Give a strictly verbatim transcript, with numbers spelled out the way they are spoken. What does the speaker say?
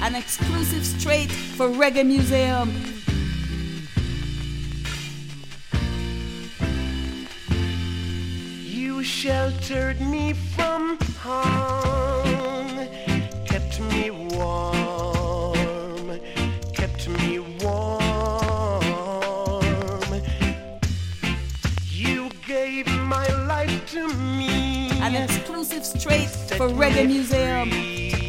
An exclusive straight for Reggae Museum. You sheltered me from harm, kept me warm, kept me warm. You gave my life to me. An exclusive straight for Reggae Museum. Free.